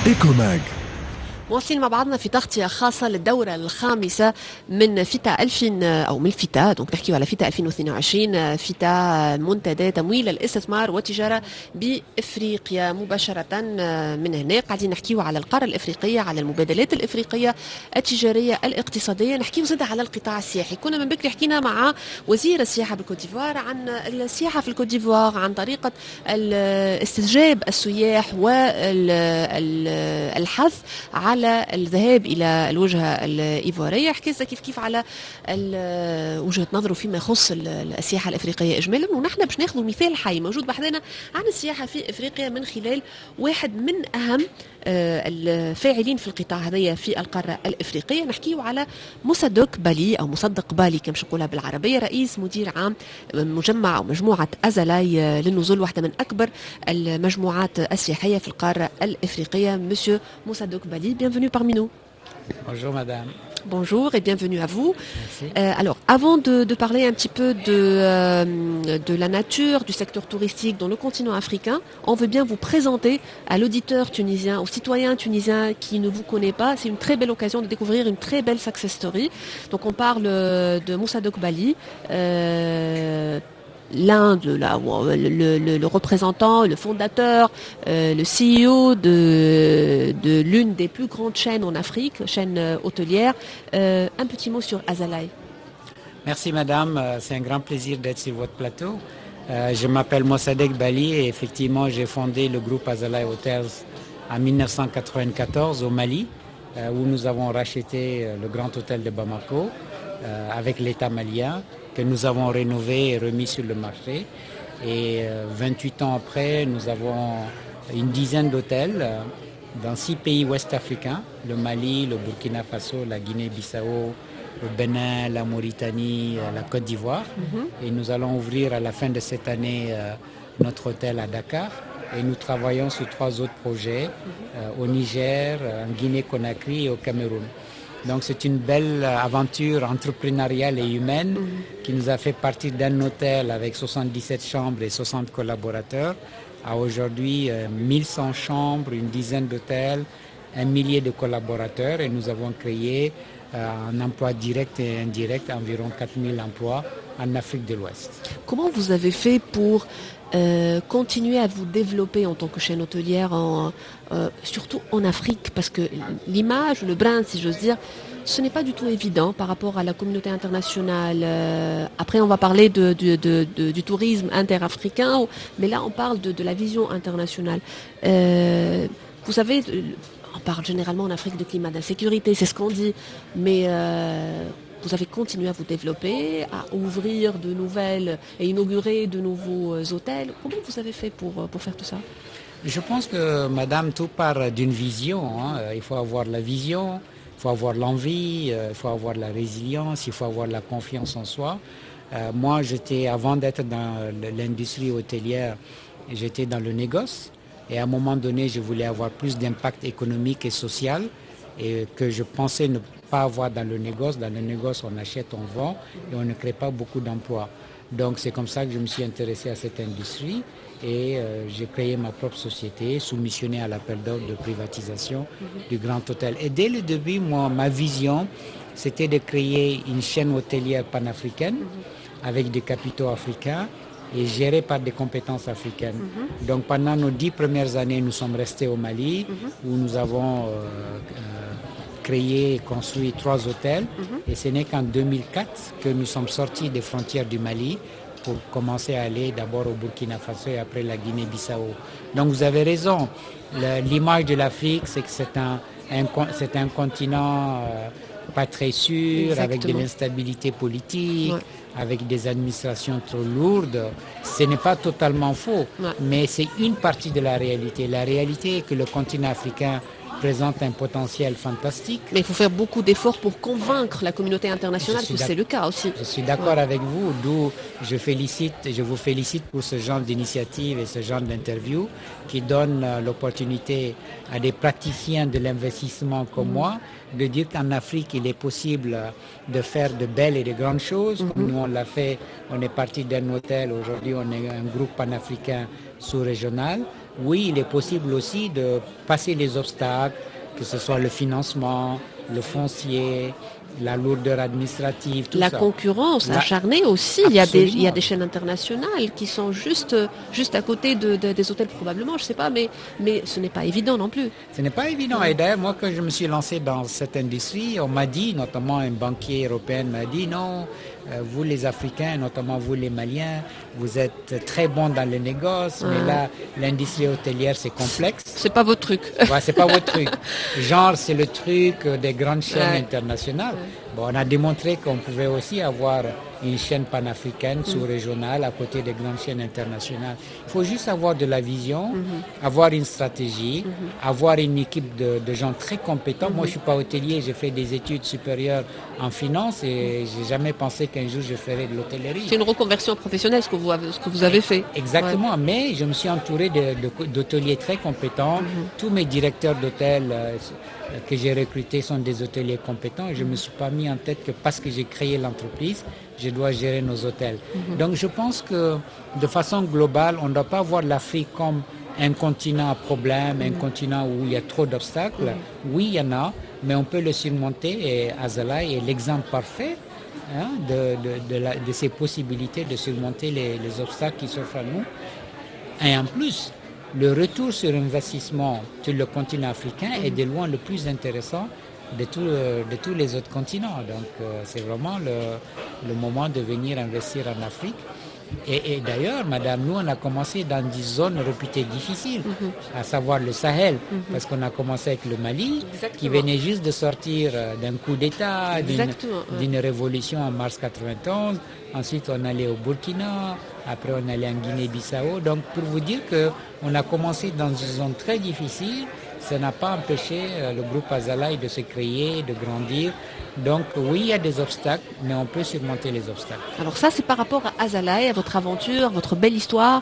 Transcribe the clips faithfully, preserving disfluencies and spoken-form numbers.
إيكوماج. مواصلين مع بعضنا في تغطية خاصة للدورة الخامسة من فيتا ألفين أو من فيتا دونك نحكي على فيتا ألفين واثنين وعشرين فيتا منتدى تمويل الاستثمار والتجارة بإفريقيا. مباشرة من هنا قاعدين نحكيو على القارة الإفريقية، على المبادلات الإفريقية التجارية الاقتصادية، نحكيو زاد على القطاع السياحي. كنا من بكري حكينا مع وزير السياحة بالكوت ديفوار عن السياحة في الكوت ديفوار، عن طريقة استجلاب السياح والحث على على الذهاب إلى الوجهة الإيفوارية. حكيت كيف كيف على وجهة نظره فيما يخص السياحة الإفريقية إجمالا، ونحن باش ناخذ مثال حي موجود بحذنا عن السياحة في إفريقيا من خلال واحد من أهم الفاعلين في القطاع هذايا في القارة الإفريقية. نحكيه على مصدق بالي أو مصدق بالي كما نقولها بالعربية، رئيس مدير عام مجمع أو مجموعة أزلاي للنزول، واحدة من أكبر المجموعات السياحية في القارة الإفريقية. Monsieur Mossadegh Bali, bienvenue parmi nous. Bonjour madame. Bonjour et bienvenue à vous. Merci. Euh, alors, avant de, de parler un petit peu de, euh, de la nature du secteur touristique dans le continent africain, on veut bien vous présenter à l'auditeur tunisien, au citoyen tunisien qui ne vous connaît pas. C'est une très belle occasion de découvrir une très belle success story. Donc, on parle de Mossadegh Bali. Euh, l'un de la, le, le, le représentant, le fondateur, euh, le C E O de, de l'une des plus grandes chaînes en Afrique, chaîne hôtelière. Euh, un petit mot sur Azalaï. Merci madame, c'est un grand plaisir d'être sur votre plateau. Euh, je m'appelle Mossadegh Bali et effectivement j'ai fondé le groupe Azalaï Hotels en dix-neuf cent quatre-vingt-quatorze au Mali, euh, où nous avons racheté le grand hôtel de Bamako euh, avec l'État malien, que nous avons rénové et remis sur le marché. Et euh, vingt-huit ans après, nous avons une dizaine d'hôtels euh, dans six pays ouest-africains, le Mali, le Burkina Faso, la Guinée-Bissau, le Bénin, la Mauritanie, euh, la Côte d'Ivoire. Mm-hmm. Et nous allons ouvrir à la fin de cette année euh, notre hôtel à Dakar. Et nous travaillons sur trois autres projets euh, au Niger, en Guinée-Conakry et au Cameroun. Donc c'est une belle aventure entrepreneuriale et humaine mmh. qui nous a fait partir d'un hôtel avec soixante-dix-sept chambres et soixante collaborateurs à aujourd'hui euh, mille cent chambres, une dizaine d'hôtels, un millier de collaborateurs, et nous avons créé euh, un emploi direct et indirect, environ quatre mille emplois en Afrique de l'Ouest. Comment vous avez fait pour Euh, continuer à vous développer en tant que chaîne hôtelière, en, euh, surtout en Afrique, parce que l'image, le brand, si j'ose dire, ce n'est pas du tout évident par rapport à la communauté internationale. Euh, après, on va parler de, de, de, de, du tourisme interafricain, mais là, on parle de, de la vision internationale. Euh, vous savez, on parle généralement en Afrique de climat d'insécurité, c'est ce qu'on dit, mais euh, vous avez continué à vous développer, à ouvrir de nouvelles et inaugurer de nouveaux hôtels. Comment vous avez fait pour, pour faire tout ça? Je pense que, madame, tout part d'une vision. Hein. Il faut avoir la vision, il faut avoir l'envie, il faut avoir la résilience, il faut avoir la confiance en soi. Euh, moi, j'étais, avant d'être dans l'industrie hôtelière, j'étais dans le négoce. Et à un moment donné, je voulais avoir plus d'impact économique et social, et que je pensais ne pas avoir dans le négoce. Dans le négoce, on achète, on vend et on ne crée pas beaucoup d'emplois. Donc c'est comme ça que je me suis intéressé à cette industrie et euh, j'ai créé ma propre société, soumissionnée à l'appel d'ordre de privatisation mm-hmm. du Grand Hôtel. Et dès le début, moi, ma vision, c'était de créer une chaîne hôtelière panafricaine mm-hmm. avec des capitaux africains et gérée par des compétences africaines. Mm-hmm. Donc pendant nos dix premières années, nous sommes restés au Mali mm-hmm. où nous avons euh, euh, créé et construit trois hôtels. Mm-hmm. Et ce n'est qu'en deux mille quatre que nous sommes sortis des frontières du Mali pour commencer à aller d'abord au Burkina Faso et après la Guinée-Bissau. Donc vous avez raison, Le, l'image de l'Afrique, c'est que c'est un, un, c'est un continent euh, pas très sûr, exactement. Avec de l'instabilité politique, ouais. avec des administrations trop lourdes. Ce n'est pas totalement faux, ouais. mais c'est une partie de la réalité. La réalité est que le continent africain présente un potentiel fantastique. Mais il faut faire beaucoup d'efforts pour convaincre la communauté internationale que c'est le cas aussi. Je suis d'accord ouais. avec vous, d'où je félicite, je vous félicite pour ce genre d'initiative et ce genre d'interview qui donne l'opportunité à des praticiens de l'investissement comme mmh. moi de dire qu'en Afrique, il est possible de faire de belles et de grandes choses. Mmh. Comme nous, on l'a fait, on est parti d'un hôtel, aujourd'hui on est un groupe panafricain sous-régional. oui, il est possible aussi de passer les obstacles, que ce soit le financement, le foncier, la lourdeur administrative, tout la ça. concurrence La... acharnée aussi. Il y, a des, il y a des chaînes internationales qui sont juste, juste à côté de, de, des hôtels probablement, je ne sais pas, mais, mais ce n'est pas évident non plus. Ce n'est pas évident. Et d'ailleurs, moi, quand je me suis lancé dans cette industrie, on m'a dit, notamment un banquier européen m'a dit, non, euh, vous les Africains, notamment vous les Maliens, vous êtes très bons dans les négoces, ouais. mais là, l'industrie hôtelière, c'est complexe. C'est pas votre truc. Ouais, c'est pas votre truc. Genre, c'est le truc des grandes chaînes ouais. internationales. Ouais. Bon, on a démontré qu'on pouvait aussi avoir une chaîne panafricaine, mmh. sous-régionale, à côté des grandes chaînes internationales. Il faut juste avoir de la vision, mmh. avoir une stratégie, mmh. avoir une équipe de, de gens très compétents. Mmh. Moi, je ne suis pas hôtelier, j'ai fait des études supérieures en finance et je n'ai jamais pensé qu'un jour je ferais de l'hôtellerie. C'est une reconversion professionnelle, ce que vous avez, ce que vous avez fait. Exactement, ouais. mais je me suis entouré de, de, d'hôteliers très compétents. Mmh. Tous mes directeurs d'hôtel euh, que j'ai recrutés sont des hôteliers compétents et je ne me suis pas mis en tête que parce que j'ai créé l'entreprise, je dois gérer nos hôtels. Mm-hmm. Donc je pense que de façon globale, on ne doit pas voir l'Afrique comme un continent à problème, mm-hmm. un continent où il y a trop d'obstacles. Mm-hmm. Oui, il y en a, mais on peut le surmonter et Azalaï est l'exemple parfait hein, de, de, de, la, de ces possibilités de surmonter les, les obstacles qui s'offrent à nous. Et en plus, le retour sur investissement sur le continent africain mm-hmm. est de loin le plus intéressant de, tout, de tous les autres continents. Donc euh, c'est vraiment le, le moment de venir investir en Afrique. Et, et d'ailleurs, madame, nous, on a commencé dans des zones réputées difficiles, mm-hmm. à savoir le Sahel, mm-hmm. parce qu'on a commencé avec le Mali, Exactement. Qui venait juste de sortir d'un coup d'État, d'une, ouais. d'une révolution en mars quatre-vingt-onze. Ensuite, on allait au Burkina, après on allait en Guinée-Bissau. Donc, pour vous dire qu'on a commencé dans une zone très difficile, ça n'a pas empêché le groupe Azalaï de se créer, de grandir. Donc oui, il y a des obstacles, mais on peut surmonter les obstacles. Alors ça, c'est par rapport à Azalaï, à votre aventure, votre belle histoire.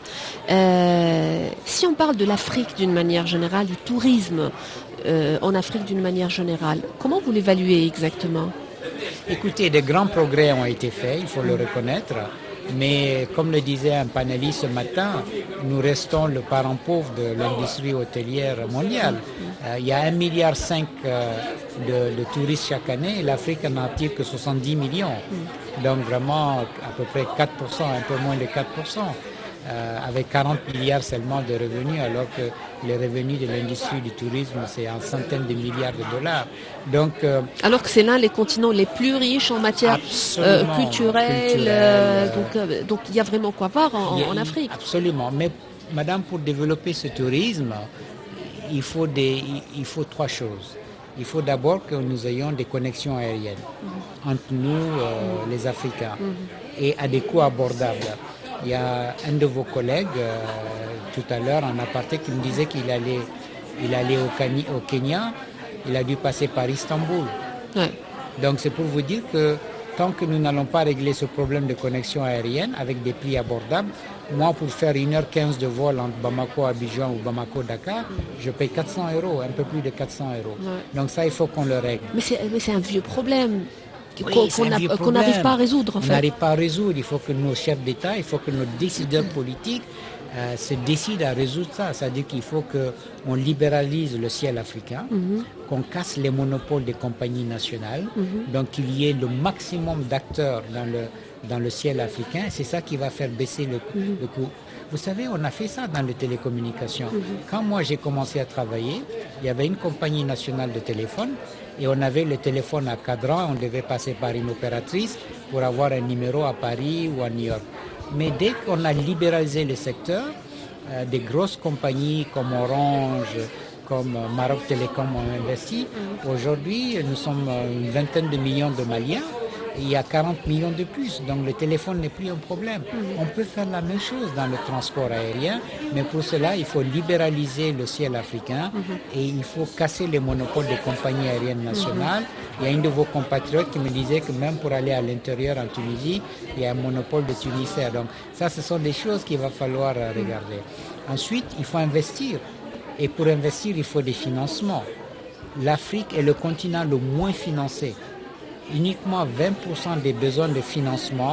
Euh, si on parle de l'Afrique d'une manière générale, du tourisme euh, en Afrique d'une manière générale, comment vous l'évaluez exactement ? Écoutez, de grands progrès ont été faits, il faut le reconnaître. Mais comme le disait un panéliste ce matin, nous restons le parent pauvre de l'industrie hôtelière mondiale. Euh, il y a un virgule cinq milliard euh, de, de touristes chaque année et l'Afrique n'en attire que soixante-dix millions. Donc vraiment à peu près quatre pour cent, un peu moins de quatre pour cent. Euh, avec quarante milliards seulement de revenus, alors que les revenus de l'industrie du tourisme, c'est en centaines de milliards de dollars. Donc, euh, alors que c'est l'un des continents les plus riches en matière euh, culturelle, culturelle euh, donc, euh, donc il y a vraiment quoi voir en, a, en Afrique. Absolument, mais madame, pour développer ce tourisme, il faut, des, il faut trois choses. Il faut d'abord que nous ayons des connexions aériennes mmh. entre nous, euh, mmh. les Africains, mmh. et à des coûts abordables. Il y a un de vos collègues, euh, tout à l'heure, en aparté, qui me disait qu'il allait, il allait au, Kenya, au Kenya, il a dû passer par Istanbul. Ouais. Donc c'est pour vous dire que tant que nous n'allons pas régler ce problème de connexion aérienne avec des prix abordables, moi pour faire une heure quinze de vol entre Bamako, Abidjan ou Bamako-Dakar, je paye quatre cents euros, un peu plus de quatre cents euros. Ouais. Donc ça, il faut qu'on le règle. Mais c'est, mais c'est un vieux problème. Oui, qu'on, a, qu'on n'arrive pas à résoudre en fait. On n'arrive pas à résoudre, il faut que nos chefs d'État, il faut que nos décideurs politiques euh, se décident à résoudre ça. C'est-à-dire qu'il faut qu'on libéralise le ciel africain, mm-hmm. qu'on casse les monopoles des compagnies nationales, mm-hmm. donc qu'il y ait le maximum d'acteurs dans le, dans le ciel africain. C'est ça qui va faire baisser le, mm-hmm. le coût. Vous savez, on a fait ça dans les télécommunications. Mm-hmm. Quand moi j'ai commencé à travailler, il y avait une compagnie nationale de téléphone et on avait le téléphone à cadran, on devait passer par une opératrice pour avoir un numéro à Paris ou à New York. Mais dès qu'on a libéralisé le secteur, euh, des grosses compagnies comme Orange, comme Maroc Télécom ont investi. Mm-hmm. Aujourd'hui, nous sommes une vingtaine de millions de Maliens. Il y a quarante millions de plus, donc le téléphone n'est plus un problème. Mmh. On peut faire la même chose dans le transport aérien, mais pour cela, il faut libéraliser le ciel africain mmh. et il faut casser les monopoles des compagnies aériennes nationales. Mmh. Il y a une de vos compatriotes qui me disait que même pour aller à l'intérieur en Tunisie, il y a un monopole de Tunisair. Donc ça, ce sont des choses qu'il va falloir regarder. Mmh. Ensuite, il faut investir. Et pour investir, il faut des financements. L'Afrique est le continent le moins financé. Uniquement vingt pour cent des besoins de financement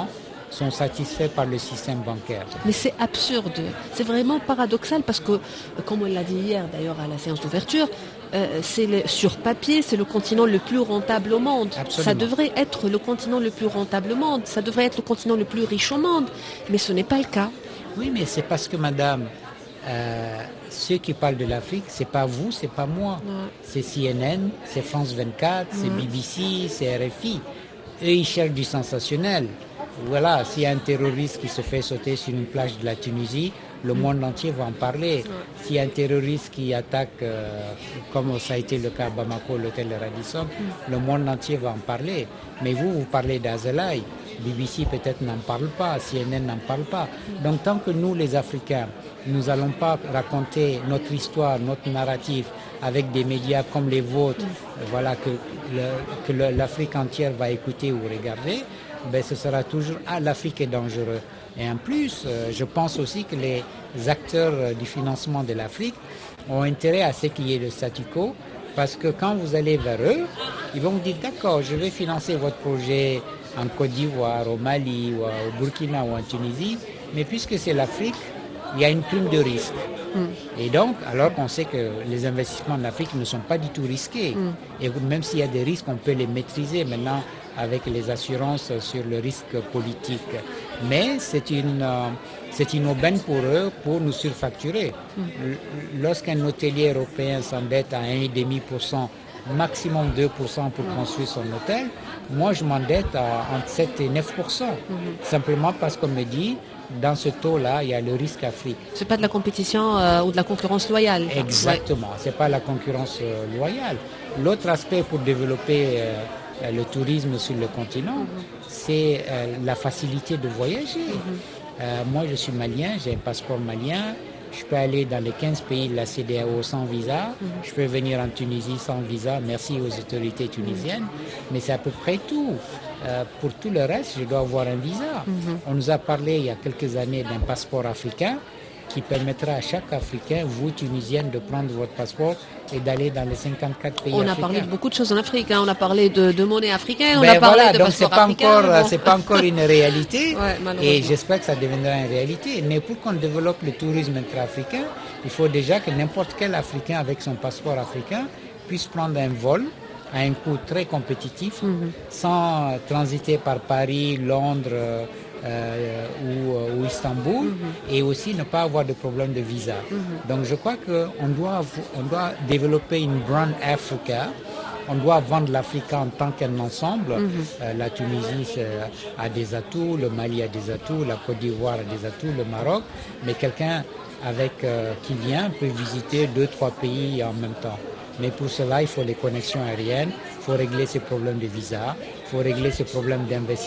sont satisfaits par le système bancaire. Mais c'est absurde, c'est vraiment paradoxal parce que, comme on l'a dit hier d'ailleurs à la séance d'ouverture, euh, c'est le, sur papier, c'est le continent le plus rentable au monde. Absolument. Ça devrait être le continent le plus rentable au monde, ça devrait être le continent le plus riche au monde, mais ce n'est pas le cas. Oui, mais c'est parce que, madame, euh, ceux qui parlent de l'Afrique, c'est pas vous, c'est pas moi. Ouais. C'est C N N, c'est France vingt-quatre, ouais. C'est B B C, c'est R F I. Eux, ils cherchent du sensationnel. Voilà, s'il y a un terroriste qui se fait sauter sur une plage de la Tunisie, le monde entier va en parler. Ouais. S'il y a un terroriste qui attaque, euh, comme ça a été le cas à Bamako, l'hôtel de Radisson, mm. le monde entier va en parler. Mais vous, vous parlez d'Azalaï. B B C peut-être n'en parle pas, C N N n'en parle pas. Mm. Donc tant que nous, les Africains, nous n'allons pas raconter notre histoire, notre narratif avec des médias comme les vôtres, mm. voilà, que, le, que le, l'Afrique entière va écouter ou regarder, ben, ce sera toujours « Ah, l'Afrique est dangereux ». Et en plus, euh, je pense aussi que les acteurs euh, du financement de l'Afrique ont intérêt à ce qu'il y ait le statu quo, parce que quand vous allez vers eux, ils vont vous dire « D'accord, je vais financer votre projet en Côte d'Ivoire, au Mali, ou au Burkina ou en Tunisie, mais puisque c'est l'Afrique, il y a une prime de risque. Mm. Et donc, alors qu'on sait que les investissements en Afrique ne sont pas du tout risqués, mm. et même s'il y a des risques, on peut les maîtriser maintenant avec les assurances sur le risque politique. Mais c'est une, euh, c'est une aubaine pour eux pour nous surfacturer. Mm. Lorsqu'un hôtelier européen s'endette à un virgule cinq pour cent, maximum deux pour cent pour construire son hôtel, moi je m'endette à entre sept et neuf pour cent. Mm-hmm. Simplement parce qu'on me dit, dans ce taux-là, il y a le risque Afrique. C'est pas de la compétition euh, ou de la concurrence loyale. Exactement, ouais. C'est pas la concurrence euh, loyale. L'autre aspect pour développer euh, le tourisme sur le continent, mm-hmm. c'est euh, la facilité de voyager. Mm-hmm. Euh, moi je suis malien, j'ai un passeport malien. Je peux aller dans les quinze pays de la C E D E A O sans visa. Mm-hmm. Je peux venir en Tunisie sans visa, merci aux autorités tunisiennes. Mm-hmm. Mais c'est à peu près tout. Euh, pour tout le reste, je dois avoir un visa. Mm-hmm. On nous a parlé il y a quelques années d'un passeport africain qui permettra à chaque Africain, vous Tunisienne, de prendre votre passeport et d'aller dans les cinquante-quatre pays on africains. On a parlé de beaucoup de choses en Afrique. Hein. On a parlé de, de monnaie africaine, on ben a parlé voilà, de donc passeport c'est pas africain. Encore, bon. c'est pas encore une réalité. Ouais, et j'espère que ça deviendra une réalité. Mais pour qu'on développe le tourisme intra-africain, il faut déjà que n'importe quel Africain avec son passeport africain puisse prendre un vol à un coût très compétitif, mm-hmm. sans transiter par Paris, Londres euh, ou, ou Istanbul, mm-hmm. et aussi ne pas avoir de problème de visa. Mm-hmm. Donc je crois qu'on doit, on doit développer une brand Africa. On doit vendre l'Afrique en tant qu'un ensemble. Mm-hmm. Euh, la Tunisie a des atouts, le Mali a des atouts, la Côte d'Ivoire a des atouts, le Maroc. Mais quelqu'un avec euh, qui vient peut visiter deux, trois pays en même temps. Mais pour cela, il faut les connexions aériennes, il faut régler ces problèmes de visa, il faut régler ces problèmes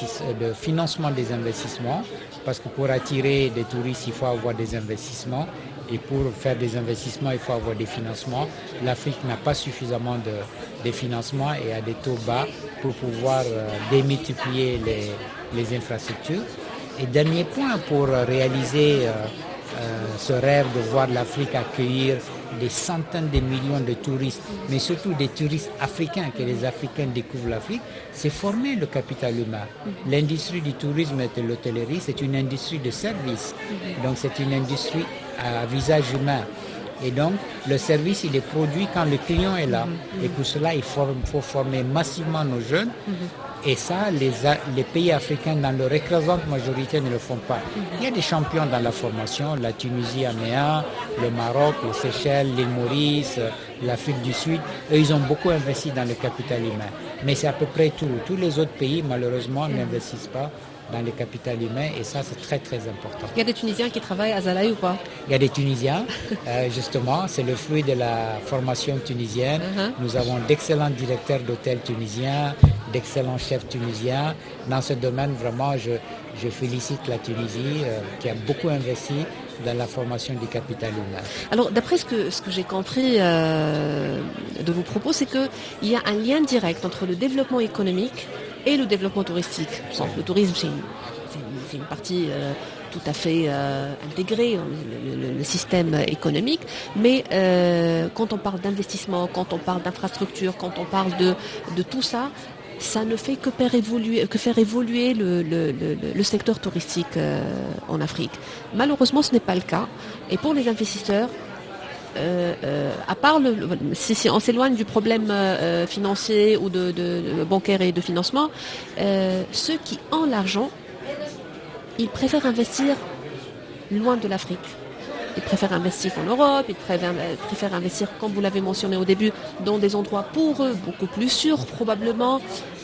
de financement des investissements, parce que pour attirer des touristes, il faut avoir des investissements, et pour faire des investissements, il faut avoir des financements. L'Afrique n'a pas suffisamment de, de financements et a des taux bas pour pouvoir euh, démultiplier les, les infrastructures. Et dernier point, pour réaliser euh, euh, ce rêve de voir l'Afrique accueillir des centaines de millions de touristes, mais surtout des touristes africains, que les Africains découvrent l'Afrique, c'est former le capital humain. L'industrie du tourisme et de l'hôtellerie, c'est une industrie de service. Donc c'est une industrie à visage humain. Et donc, le service, il est produit quand le client est là. Et pour cela, il faut, faut former massivement nos jeunes. Et ça, les, les pays africains, dans leur écrasante majorité, ne le font pas. Il y a des champions dans la formation, la Tunisie, Améa, le Maroc, les Seychelles, l'île Maurice, l'Afrique du Sud. Eux, ils ont beaucoup investi dans le capital humain. Mais c'est à peu près tout. Tous les autres pays, malheureusement, n'investissent pas dans le capital humain, et ça, c'est très, très important. Il y a des Tunisiens qui travaillent à Azalaï ou pas? Il y a des Tunisiens, euh, justement, c'est le fruit de la formation tunisienne. Uh-huh. Nous avons d'excellents directeurs d'hôtels tunisiens, d'excellents chefs tunisiens. Dans ce domaine, vraiment, je, je félicite la Tunisie, euh, qui a beaucoup investi dans la formation du capital humain. Alors, d'après ce que, ce que j'ai compris euh, de vos propos, c'est qu'il y a un lien direct entre le développement économique et le développement touristique. Oui. Le tourisme, c'est une, c'est une, c'est une partie euh, tout à fait euh, intégrée dans le, le, le système économique, mais euh, quand on parle d'investissement, quand on parle d'infrastructure, quand on parle de, de tout ça, ça ne fait que faire évoluer, que faire évoluer le, le, le, le secteur touristique euh, en Afrique. Malheureusement, ce n'est pas le cas. Et pour les investisseurs, euh, euh, à part le, si, si on s'éloigne du problème euh, financier ou de, de, de bancaire et de financement, euh, ceux qui ont l'argent, ils préfèrent investir loin de l'Afrique. Ils préfèrent investir en Europe, ils préfèrent, préfèrent investir, comme vous l'avez mentionné au début, dans des endroits pour eux beaucoup plus sûrs probablement.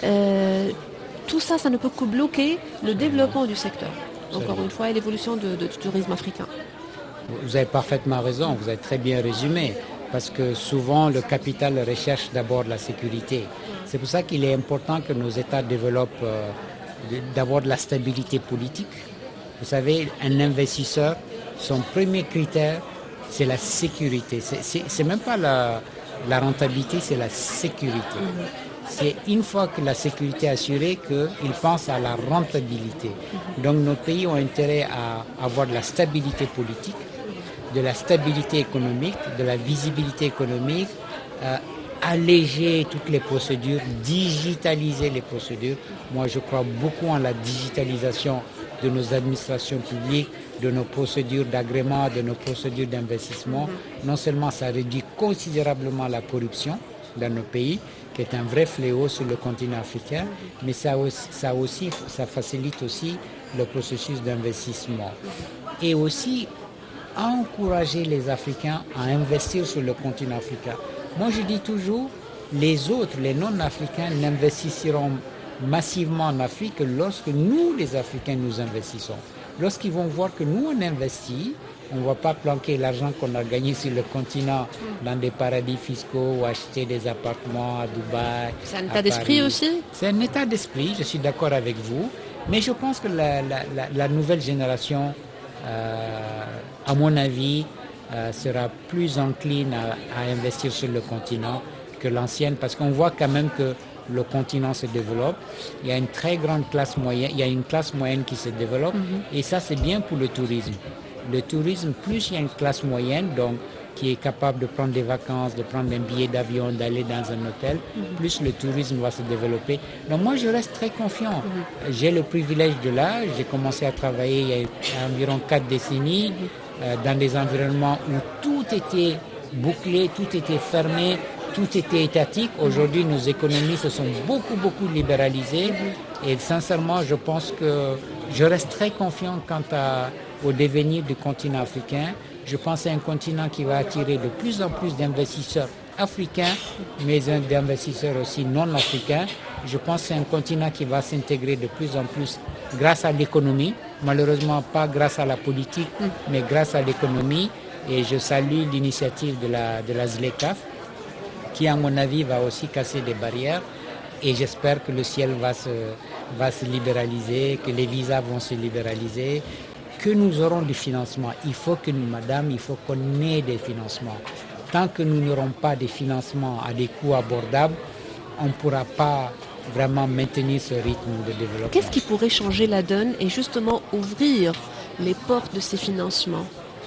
Euh, tout ça, ça ne peut que bloquer le développement du secteur. Encore une fois, et l'évolution de, de, du tourisme africain. Vous avez parfaitement raison, vous avez très bien résumé, parce que souvent le capital recherche d'abord la sécurité. C'est pour ça qu'il est important que nos États développent euh, d'abord de la stabilité politique. Vous savez, un investisseur, son premier critère, c'est la sécurité. C'est, c'est, c'est même pas la, la rentabilité, c'est la sécurité. Mm-hmm. C'est une fois que la sécurité est assurée qu'il pense à la rentabilité. Mm-hmm. Donc nos pays ont intérêt à avoir de la stabilité politique, de la stabilité économique, de la visibilité économique, euh, alléger toutes les procédures, digitaliser les procédures. Moi, je crois beaucoup en la digitalisation de nos administrations publiques, de nos procédures d'agrément, de nos procédures d'investissement. Mm-hmm. Non seulement ça réduit considérablement la corruption dans nos pays, qui est un vrai fléau sur le continent africain, mm-hmm. mais ça aussi, ça aussi, ça facilite aussi le processus d'investissement. Mm-hmm. Et aussi, encourager les Africains à investir sur le continent africain. Moi, je dis toujours, les autres, les non-africains, n'investiront massivement en Afrique que lorsque nous, les Africains, nous investissons. Lorsqu'ils vont voir que nous, on investit, on ne va pas planquer l'argent qu'on a gagné sur le continent dans des paradis fiscaux ou acheter des appartements à Dubaï. C'est un état d'esprit aussi ? C'est un état d'esprit, je suis d'accord avec vous. Mais je pense que la, la, la, la nouvelle génération, euh, à mon avis, euh, sera plus encline à, à investir sur le continent que l'ancienne, parce qu'on voit quand même que le continent se développe. Il y a une très grande classe moyenne, il y a une classe moyenne qui se développe, mm-hmm. et ça c'est bien pour le tourisme. Le tourisme, plus il y a une classe moyenne, donc qui est capable de prendre des vacances, de prendre un billet d'avion, d'aller dans un hôtel, mm-hmm. plus le tourisme va se développer. Donc moi je reste très confiant. Mm-hmm. J'ai le privilège de là, j'ai commencé à travailler il y a environ quatre décennies, mm-hmm. euh, dans des environnements où tout était bouclé, tout était fermé, tout était étatique. Aujourd'hui, nos économies se sont beaucoup, beaucoup libéralisées. Et sincèrement, je pense que je reste très confiant quant à, au devenir du continent africain. Je pense à un continent qui va attirer de plus en plus d'investisseurs africains, mais d'investisseurs aussi non africains. Je pense que c'est un continent qui va s'intégrer de plus en plus grâce à l'économie. Malheureusement, pas grâce à la politique, mais grâce à l'économie. Et je salue l'initiative de la, de la ZLECAf, qui, à mon avis, va aussi casser des barrières. Et j'espère que le ciel va se, va se libéraliser, que les visas vont se libéraliser, que nous aurons du financement. Il faut que nous, madame, il faut qu'on ait des financements. Tant que nous n'aurons pas des financements à des coûts abordables, on ne pourra pas vraiment maintenir ce rythme de développement. Qu'est-ce qui pourrait changer la donne et justement ouvrir les portes de ces financements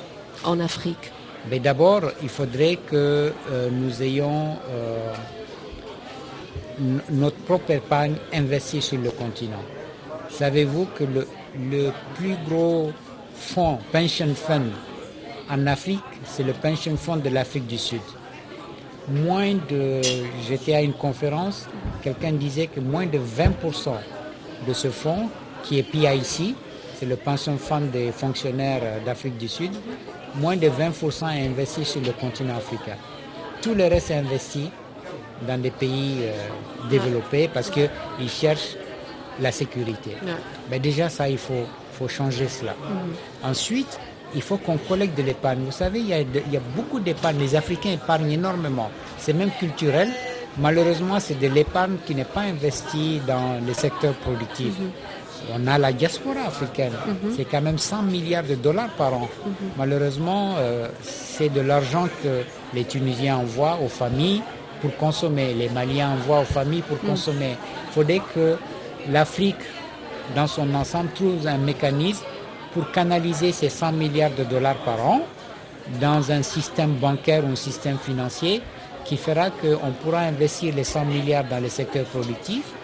en Afrique ? Mais d'abord, il faudrait que euh, nous ayons euh, n- notre propre épargne investie sur le continent. Savez-vous que le, le plus gros fonds, pension fund, en Afrique, c'est le pension fund de l'Afrique du Sud. Moins de, j'étais à une conférence, quelqu'un disait que moins de vingt pour cent de ce fonds, qui est P I C, c'est le pension fund des fonctionnaires d'Afrique du Sud, moins de vingt pour cent est investi sur le continent africain. Tout le reste est investi dans des pays euh, développés parce qu'ils cherchent la sécurité. Ouais. Mais déjà, ça, il faut, faut changer cela. Mm-hmm. Ensuite, il faut qu'on collecte de l'épargne. Vous savez, il y a, de, il y a beaucoup d'épargne. Les Africains épargnent énormément. C'est même culturel. Malheureusement, c'est de l'épargne qui n'est pas investie dans les secteurs productifs. Mm-hmm. On a la diaspora africaine. Mm-hmm. C'est quand même cent milliards de dollars par an. Mm-hmm. Malheureusement, euh, c'est de l'argent que les Tunisiens envoient aux familles pour consommer. Les Maliens envoient aux familles pour mm-hmm. consommer. Il faudrait que l'Afrique, dans son ensemble, trouve un mécanisme pour canaliser ces cent milliards de dollars par an dans un système bancaire ou un système financier qui fera qu'on pourra investir les cent milliards dans les secteurs productifs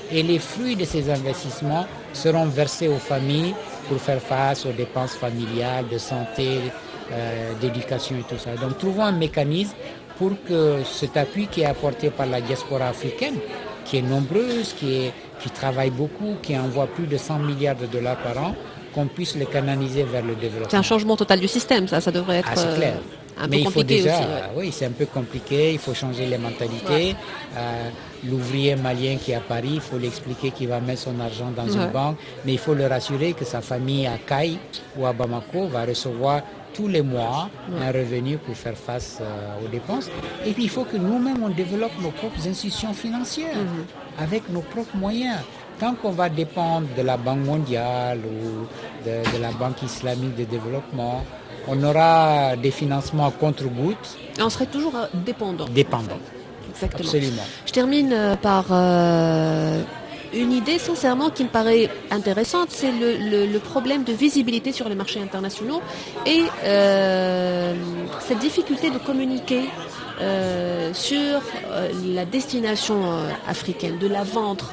Et les fruits de ces investissements seront versés aux familles pour faire face aux dépenses familiales, de santé, euh, d'éducation et tout ça. Donc trouvons un mécanisme pour que cet appui qui est apporté par la diaspora africaine, qui est nombreuse, qui, est, qui travaille beaucoup, qui envoie plus de cent milliards de dollars par an, qu'on puisse le canaliser vers le développement. C'est un changement total du système, ça, ça devrait être ah, c'est clair. Euh, un Mais peu il faut compliqué déjà, aussi. Ouais. Oui, c'est un peu compliqué, il faut changer les mentalités. Ouais. Euh, l'ouvrier malien qui est à Paris, il faut lui expliquer qu'il va mettre son argent dans ouais. une banque, mais il faut le rassurer que sa famille à Caille ou à Bamako va recevoir tous les mois ouais. un revenu pour faire face euh, aux dépenses. Et puis il faut que nous-mêmes on développe nos propres institutions financières mm-hmm. avec nos propres moyens. Tant qu'on va dépendre de la Banque mondiale ou de, de la Banque islamique de développement, on aura des financements à contre-gouttes. Et on serait toujours dépendant. Dépendant. Exactement. Absolument. Je termine par euh, une idée sincèrement qui me paraît intéressante, c'est le, le, le problème de visibilité sur les marchés internationaux et euh, cette difficulté de communiquer euh, sur euh, la destination euh, africaine, de la vendre,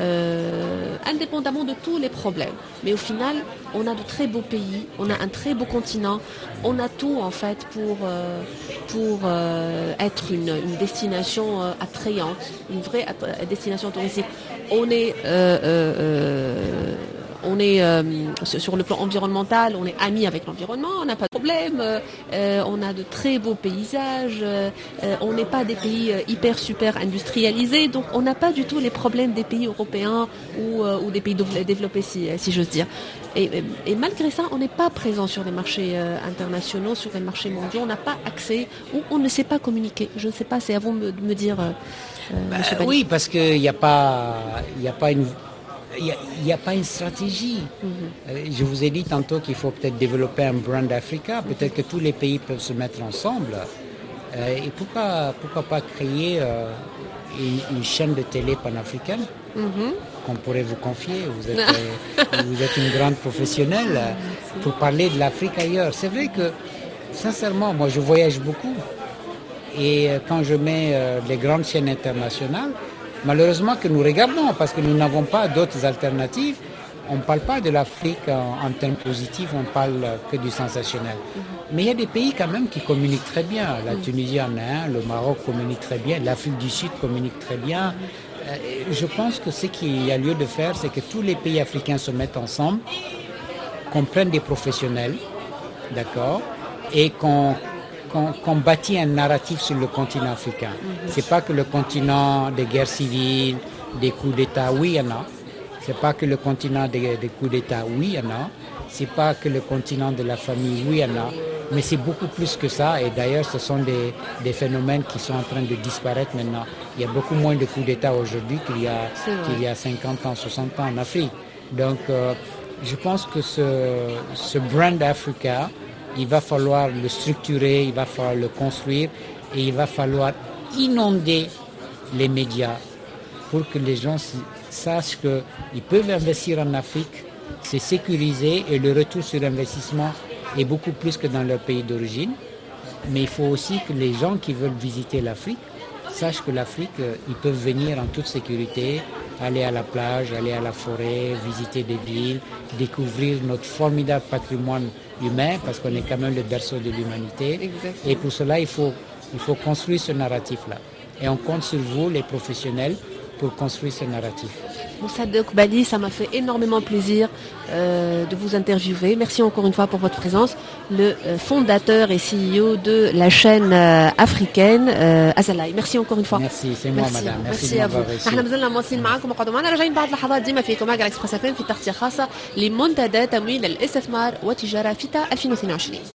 euh, indépendamment de tous les problèmes. Mais au final, on a de très beaux pays, on a un très beau continent, on a tout en fait pour, euh, pour euh, être une, une destination euh, attrayante, une vraie att- destination touristique. On est, euh, euh, euh, on est euh, sur le plan environnemental, on est amis avec l'environnement, on n'a pas de problème, euh, on a de très beaux paysages, euh, on n'est pas des pays euh, hyper super industrialisés, donc on n'a pas du tout les problèmes des pays européens ou, euh, ou des pays développés, si, si j'ose dire. Et, et malgré ça, on n'est pas présent sur les marchés euh, internationaux, sur les marchés mondiaux, on n'a pas accès ou on ne sait pas communiquer. Je ne sais pas, c'est à vous de me dire. Euh, bah, oui, parce qu'il n'y a pas, il n'y a pas une. Il n'y a, a pas une stratégie. Mm-hmm. Je vous ai dit tantôt qu'il faut peut-être développer un brand Africa. Peut-être que tous les pays peuvent se mettre ensemble. Euh, et pourquoi, pourquoi pas créer euh, une, une chaîne de télé panafricaine mm-hmm. qu'on pourrait vous confier. Vous êtes, euh, vous êtes une grande professionnelle euh, pour parler de l'Afrique ailleurs. C'est vrai que, sincèrement, moi je voyage beaucoup. Et euh, quand je mets euh, les grandes chaînes internationales, malheureusement que nous regardons, parce que nous n'avons pas d'autres alternatives, on ne parle pas de l'Afrique en, en termes positifs, on parle que du sensationnel. Mm-hmm. Mais il y a des pays quand même qui communiquent très bien. La mm-hmm. Tunisie en est un, le Maroc communique très bien, l'Afrique du Sud communique très bien. Euh, je pense que ce qu'il y a lieu de faire, c'est que tous les pays africains se mettent ensemble, qu'on prenne des professionnels, d'accord, et qu'on Qu'on, qu'on bâtit un narratif sur le continent africain. Mm-hmm. C'est pas que le continent des guerres civiles, des coups d'État, oui, il y en a. C'est pas que le continent des, des coups d'État, oui, il y en a. C'est pas que le continent de la famille, oui, il y en a. Mais c'est beaucoup plus que ça. Et d'ailleurs, ce sont des, des phénomènes qui sont en train de disparaître maintenant. Il y a beaucoup moins de coups d'État aujourd'hui qu'il y a, qu'il y a cinquante ans, soixante ans en Afrique. Donc, euh, je pense que ce, ce brand Africa, il va falloir le structurer, il va falloir le construire et il va falloir inonder les médias pour que les gens sachent qu'ils peuvent investir en Afrique, c'est sécurisé et le retour sur investissement est beaucoup plus que dans leur pays d'origine. Mais il faut aussi que les gens qui veulent visiter l'Afrique sachent que l'Afrique, ils peuvent venir en toute sécurité, aller à la plage, aller à la forêt, visiter des villes, découvrir notre formidable patrimoine humain, parce qu'on est quand même le berceau de l'humanité. Exactement. Et pour cela, il faut, il faut construire ce narratif-là. Et on compte sur vous, les professionnels, pour construire ce narratif. Moussadeq Bali, ça m'a fait énormément plaisir euh, de vous interviewer. Merci encore une fois pour votre présence. Le euh, fondateur et C E O de la chaîne euh, africaine euh, Azalaï. Merci encore une fois. Merci, c'est moi Merci. madame. Merci, Merci à vous. نحن مازلنا مواصلين معكم وقدما راجعين بعد لحظات ديما فيكم على اكسبريس اف ام في تغطية خاصة لمنتدى تمويل الاستثمار والتجارة فيتا ألفين واثنين وعشرين.